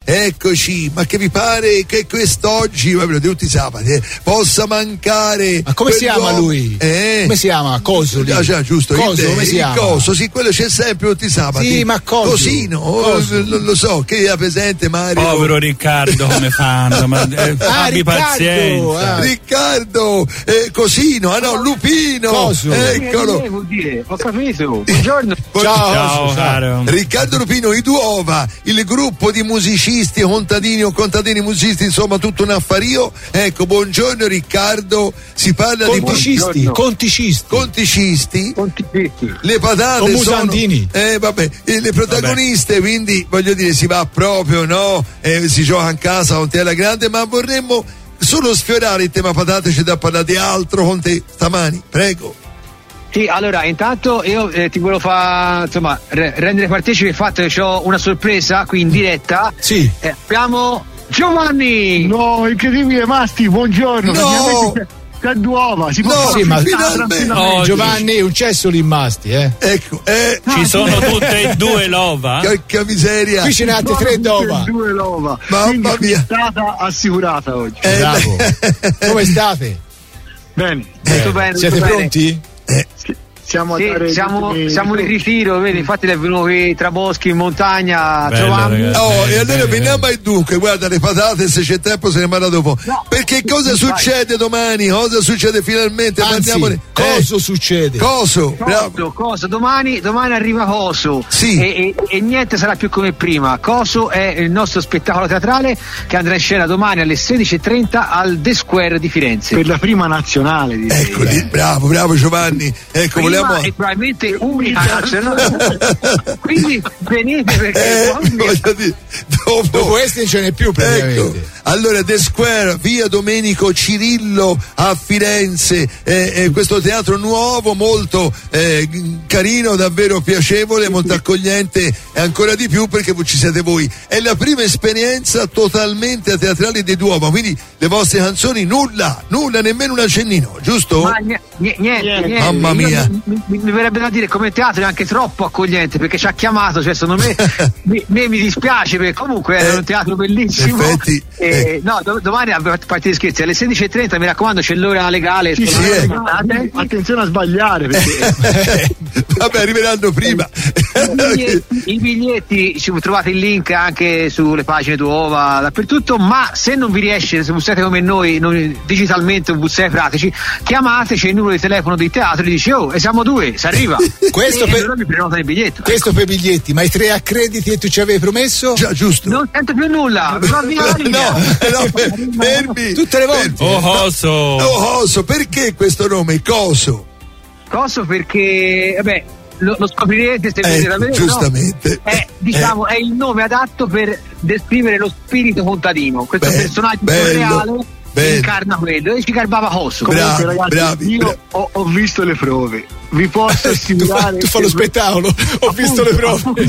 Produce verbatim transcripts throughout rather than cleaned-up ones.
eccoci, ma che vi pare che quest'oggi, ma di tutti i sabati, eh, possa mancare? Ma come si chiama lui? Eh? Come si chiama? Coso lì? Ah, già, giusto, Coso, il, come si il chiama? Coso, sì, quello c'è sempre tutti i sabati. Sì, ma Coso. Cosino, Coso. non lo so, che ha presente Mario? Povero Riccardo, come fanno? Ma, eh, Ah, abbi Riccardo, pazienza. ah. Riccardo, eh, Cosino, ah no, Lupino. Coso. Eccolo. Che vuol dire? Ho capito. Buongiorno. Ciao, Ciao, caro. Riccardo Lupino, i Duova, il gruppo di musicisti, contadini o contadini musicisti, insomma tutto un affario. Ecco, buongiorno Riccardo, si parla Conticisti, Buongiorno. conticisti. di conticisti. Contipetti. Le patate O sono Musandini. eh, vabbè, eh, le protagoniste, vabbè. Quindi voglio dire si va proprio, no? Eh, si gioca in casa con te alla grande, ma vorremmo solo sfiorare il tema patate, c'è da parlare di altro con te stamani, prego. Sì, allora intanto io eh, ti volevo fare, insomma, re- rendere partecipe il fatto che ho una sorpresa qui in diretta. Sì. Eh, abbiamo Giovanni! No, incredibile Masti, buongiorno. No! Praticamente c'è Duova, si può No, fare sì, ma finalmente. Oh, Giovanni, un cesso lì in masti, eh. Ecco, eh, Ci sono tutte e due l'ova? porca miseria. Qui ce n'è altre tre d'ova. Due l'ova. Mamma Quindi mia. è stata assicurata oggi. Eh, Bravo. beh. Come state? Bene. Tutto bene, Siete tutto bene. pronti? Siamo, Sì, a dare siamo, i- siamo in ritiro, vedi, infatti è venuto qui tra boschi in montagna, Bello, trovammo. ragazzi. Oh, Bene, e allora bene, veniamo bene. ai dunque, guarda le patate, se c'è tempo se ne parla dopo. No. Perché cosa succede domani? Cosa succede finalmente? Anzi, Parliamone. cosa Eh, succede? Coso, bravo. Coso, Coso, domani, domani arriva Coso. Sì. E, e- e niente sarà più come prima. Coso è il nostro spettacolo teatrale che andrà in scena domani alle sedici e trenta al The Square di Firenze. Per la prima nazionale, direi. Ecco lì, bravo, bravo Giovanni. Ecco, Prima vogliamo. e probabilmente unica nazionale. Quindi venite perché Eh, voglio dire, dopo, Dopo questi non ce n'è più praticamente. ecco, allora The Square, via Domenico Cirillo a Firenze, eh, eh, questo teatro nuovo, molto eh, carino, davvero piacevole, molto accogliente e ancora di più perché ci siete voi. È la prima esperienza totalmente teatrale di Duomo, quindi le vostre canzoni nulla, nulla, nemmeno un accennino, giusto? Ma niente, niente, Niente. niente. Mamma Io- mia. Mi, mi- mi verrebbe da dire come teatro è anche troppo accogliente perché ci ha chiamato, cioè secondo me mi, me mi dispiace perché comunque Eh, è un teatro bellissimo. effetti, E, eh. No, do- domani a parte di scherzi alle sedici e trenta mi raccomando c'è l'ora legale. Sì, insomma, sì, eh. guardate. Attenzione a sbagliare perché Eh, vabbè, arriveranno prima. I biglietti, I biglietti ci trovate il link anche sulle pagine Duova dappertutto, ma se non vi riesce, se bussate come noi non- digitalmente o bussate pratici, chiamateci il numero di telefono del teatro e dici oh, e siamo due, si arriva. Questo e per- allora mi prenotano il biglietto. Questo per biglietti, ma i tre accrediti che tu ci avevi promesso? Già, giusto. Non sento più nulla, va via la linea. No, eh, no, fer- fermi. Tutte le volte. Oh, Coso. Oh, Coso, perché questo nome? Coso? Coso perché, vabbè, lo, lo scoprirete se vedete Ecco, davvero. giustamente. È, diciamo, è il nome adatto per descrivere lo spirito contadino. Questo Bello, personaggio bello, surreale bello. incarna quello e ci garbava Coso. Bra- comunque, ragazzi, bravi, io bravi. ho, ho visto le prove. Vi posso Tu, fa, assicurare tu fa lo che- spettacolo, ho visto le prove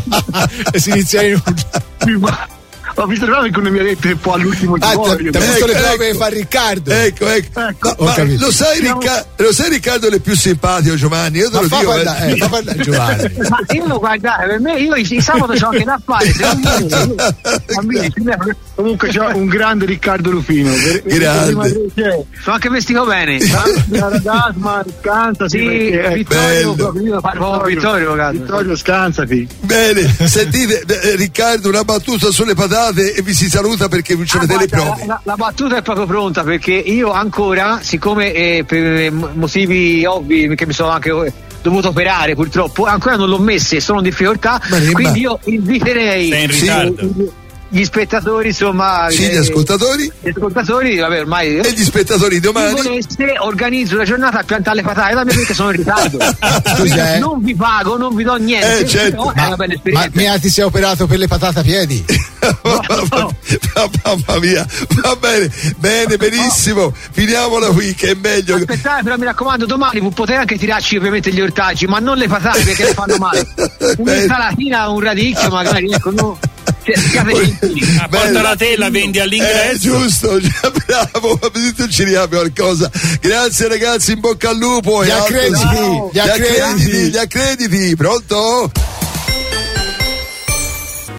e si inizia in un... Ho visto le prove che non mi ha detto che poi all'ultimo Ah, giorno. ti ha visto le Ecco, prove che ecco. fa Riccardo. Ecco, ecco. Ecco, Ma- ho ma capito. lo sai, Ricca- lo sai Riccardo è più simpatico Giovanni, io te Ma lo fa dico. eh. parlare, eh, fa parlare Giovanni. Ma io lo guardate, per me io il sabato c'ho anche da fare, se non mi- bambini, Comunque c'è un grande Riccardo Lupino. Per- Grande. c'è sono anche vestito bene. Dasma, scansati. Sì, perché, ecco, Vittorio, bello. proprio, io parlo Vittorio, guarda. Vittorio, scansati. Bene, sentite eh, Riccardo, una battuta sulle patate e vi si saluta perché ci Ah, avete le guarda, prove. la, la battuta è proprio pronta perché io ancora, siccome eh, per eh, motivi ovvi che mi sono anche eh, dovuto operare purtroppo, ancora non l'ho messa e sono in difficoltà, Ma ne- quindi io inviterei Sei in Sì. ritardo. gli spettatori, insomma, Sì, gli eh, ascoltatori gli ascoltatori, vabbè, ormai e gli spettatori se domani. voleste organizzo la giornata a piantare le patate da me perché sono in ritardo. Scusa, eh. Non vi pago, non vi do niente, Eh, certo. però è una bella Ma esperienza. Mea ti sei operato per le patate a piedi? Mamma mamma mia, va bene, bene, benissimo, finiamola qui che è meglio. Aspettate, però mi raccomando, domani potete anche tirarci ovviamente gli ortaggi, ma non le patate perché le fanno male. Un'insalatina, un radicchio, magari, ecco, no. Cioè, siate gentili. Ah, porta la tela, vendi Eh, all'ingresso. giusto, già, bravo, tu ci riapri qualcosa. Grazie ragazzi, in bocca al lupo. Gli e altro- accrediti, Ciao. gli Gli accrediti, accrediti. gli accrediti, pronto?